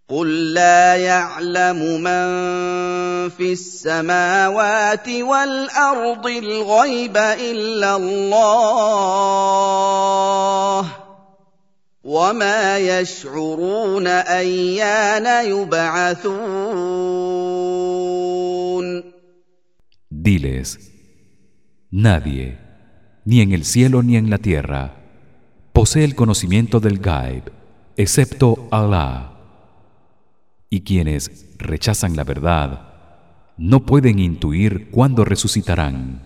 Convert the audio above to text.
قل لا يعلم من في السماوات والأرض الغيب إلا الله وما يشعرون أيان يبعثون. Diles: nadie, ni en el cielo ni en la tierra, posee el conocimiento del Gaib, excepto Allah. Y quienes rechazan la verdad no pueden intuir cuándo resucitarán.